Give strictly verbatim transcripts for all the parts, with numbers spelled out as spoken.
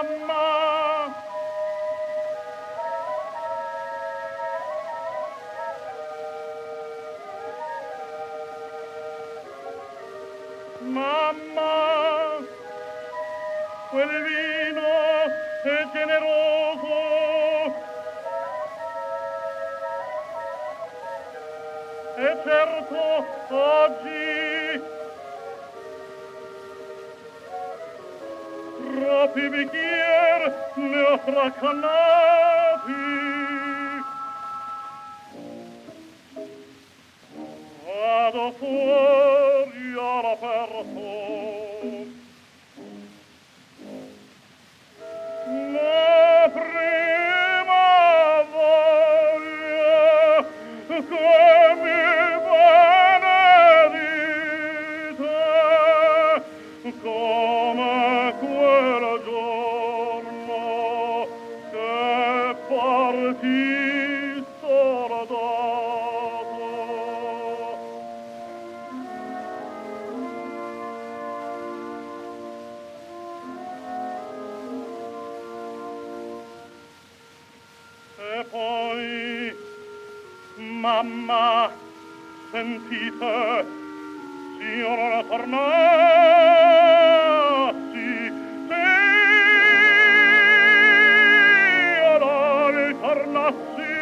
mamma, mamma, quel vino è generoso, e certo oggi troppi bicchier ne ho tracannati. Vado fuori all'aperto, la prima voglia che mi benedite, come quel giorno che partì soldato. E poi, mamma, sentite, s'io non tornassi, se io non tornassi,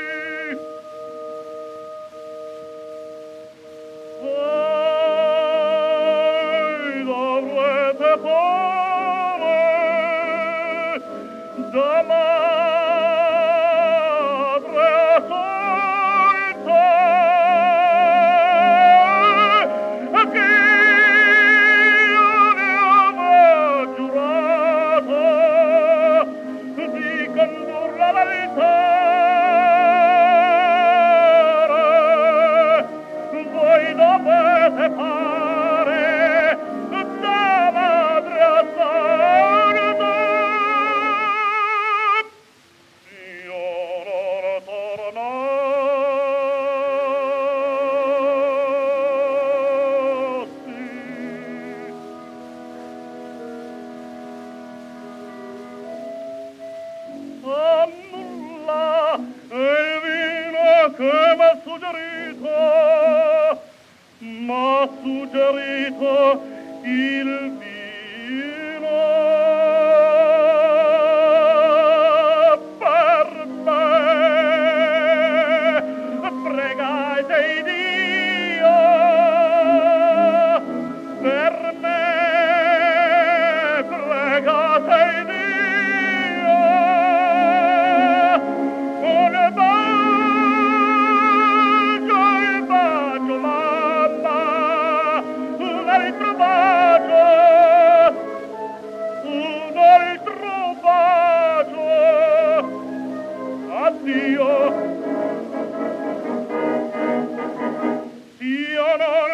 voi dovrete fare da madre assolta, che io ne avevo giurato di condurla all'altare. Voi dovete fare da madre assolta. Io non tornassi. Annulla il vino che m'ha suggerito, m'ha suggerito il vino per me. Pregate Dio per me, pregate Dio. Un bacio, un bacio, mamma, un altro bacio, un altro bacio. Addio. Io non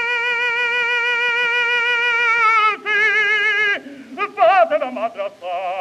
tornassi, fate da madre a